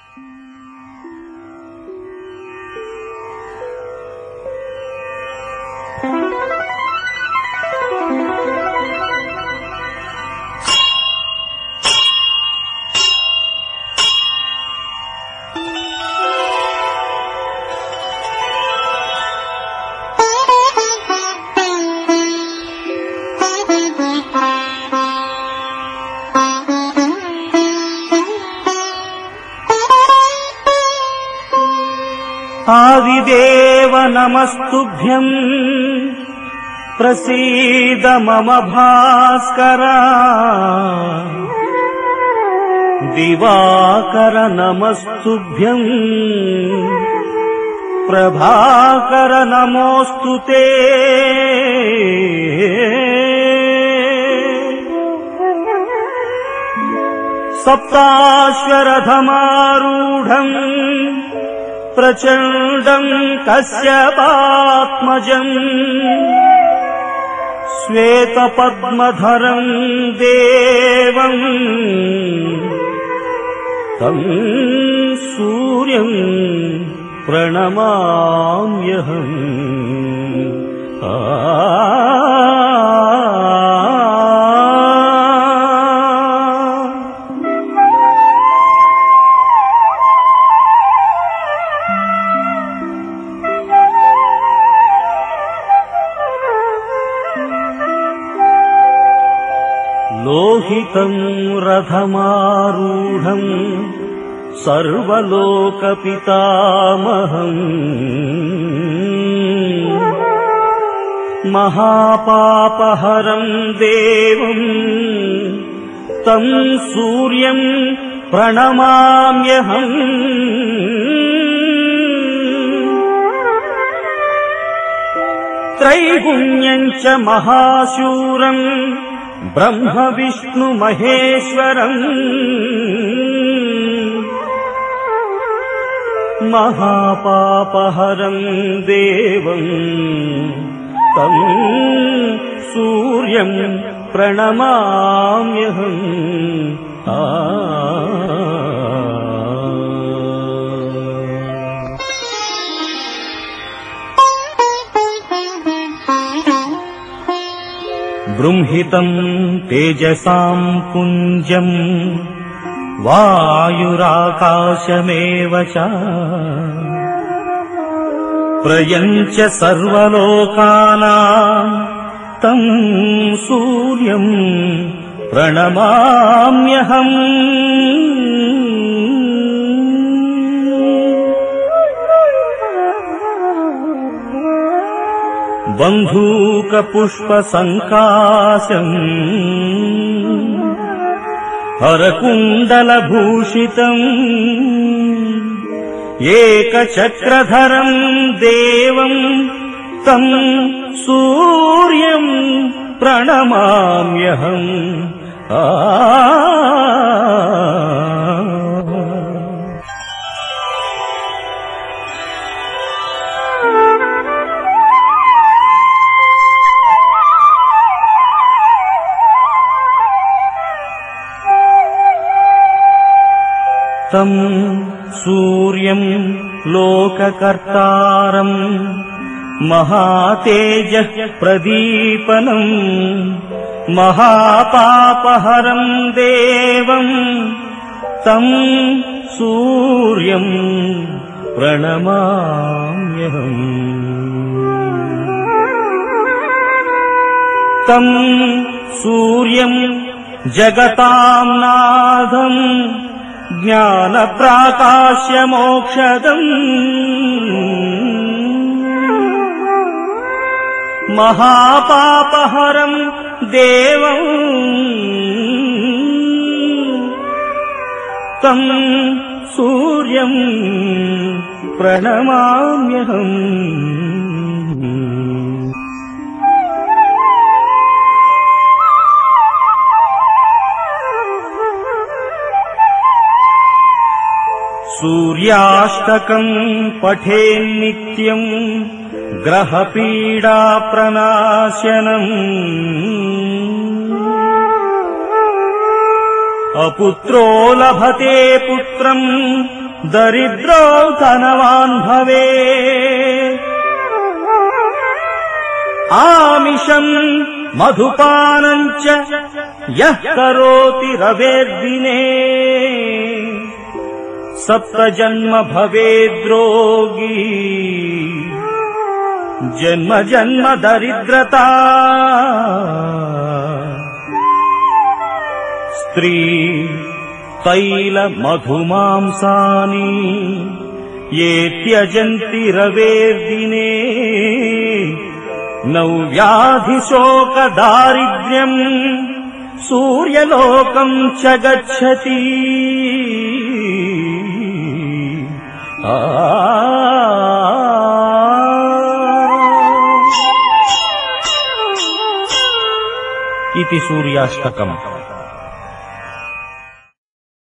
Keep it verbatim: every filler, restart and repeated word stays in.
ఆదిదేవ నమస్తుభ్యం ప్రసీద మమ భాస్కర దివాకర నమస్తుభ్యం ప్రభాకర నమోస్తుతే సప్తాశ్వరథమారూఢం ప్రచండం కశ్యపాత్మజం శ్వేతపద్మధరం దేవం తం సూర్యం ప్రణమామ్యహం. ఆ లోహితం రథమారూఢం సర్వలోకపితామహం మహాపాపహరం దేవం తం సూర్యం ప్రణమామ్యహం. త్రైగుణ్యం చ మహాశూరం బ్రహ్మ విష్ణు మహేశ్వరం మహాపాపహరం దేవం తం సూర్యం ప్రణమామ్యహం. ఆ బృంహితం తేజసాం పుంజం వాయురాకాశమేవ చ ప్రయంచ సర్వలోకానాం తం సూర్యం ప్రణమామ్యహం. బంధూక పుష్ప సంకాశం హరకుండల భూషితం ఏకచక్రధరం దేవం తం సూర్యం ప్రణమామ్యహం. ఆ తం సూర్యం లోకకర్తారం మహాతేజః ప్రదీపనం మహాపాపహరం దేవం తం సూర్యం ప్రణమామ్యహం. తం సూర్యం జగతాం నాథం జ్ఞాన ప్రాకాశ్య మోక్షదం మహాపాపహరం దేవం తం సూర్యం ప్రణమామ్యహం. సూర్యాష్టకం పఠేన్నిత్యం గ్రహపీడా ప్రనాశనం అపుత్రో లభతే పుత్రం दरिद्रो धनवान् भवे आमिषम् मधुपानम् च यः करोति रवेर्दिने सप्तजन्म भवेद्रोगी जन्म जन्म दरिद्रता स्त्री तैल मधुमांसानि ये त्यजन्ति रवेर्दिने नौ व्याधिशोक दारिद्र्यम् सूर्यलोकम् च गच्छति आ इति सूर्याष्टकम्।